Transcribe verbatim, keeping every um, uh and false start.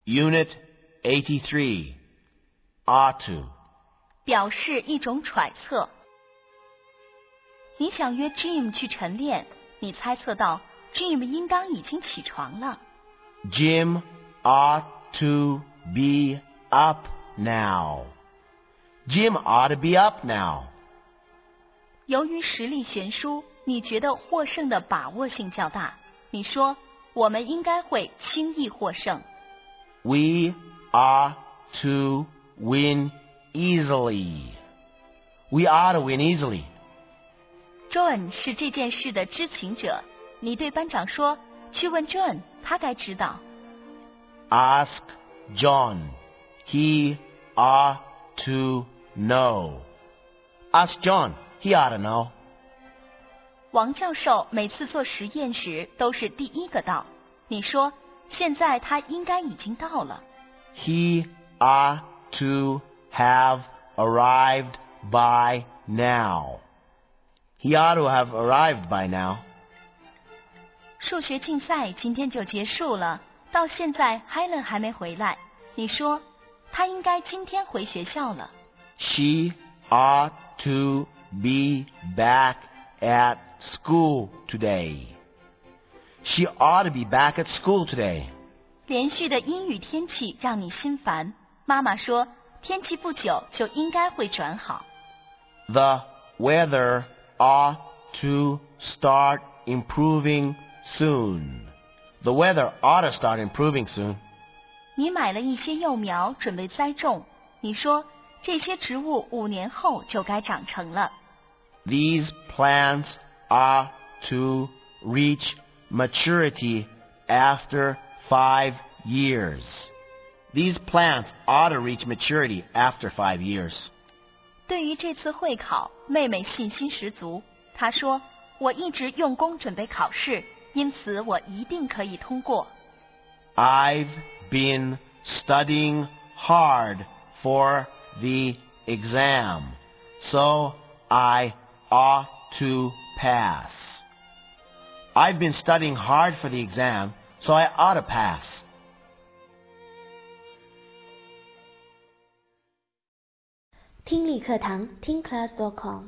Unit eighty-three, ought to. 表示一种揣测。你想约 Jim 去晨练，你猜测到 Jim 应当已经起床了。 Jim ought to be up now. Jim ought to be up now. 由于实力悬殊，你觉得获胜的把握性较大。你说，我们应该会轻易获胜。 We are to win easily. We ought to win easily. John 是这件事的知情者，你对班长说，去问 John， 他该知道。 Ask John. He ought to know. Ask John. He ought to know. 王教授每次做实验时都是第一个到。你说，现在他应该已经到了。 He ought to have arrived by now. He ought to have arrived by now. 数学竞赛今天就结束了，到现在 Helen 还没回来。你说，她应该今天回学校了。 She ought to be back at school today. She ought to be back at school today. 连续的阴雨天气让你心烦。妈妈说，天气不久就应该会转好。 The weather ought to start improving soon. The weather ought to start improving soon. 你买了一些幼苗，准备栽种。你说，这些植物五年后就该长成了。 These plants are to reach maturity after five years. These plants ought to reach maturity after five years. 对于这次会考，妹妹信心十足。她说，我一直用功准备考试，因此我一定可以通过。 I've been studying hard for the exam, so I ought to pass. I've been studying hard for the exam, so I ought to pass. 听力课堂听 class dot com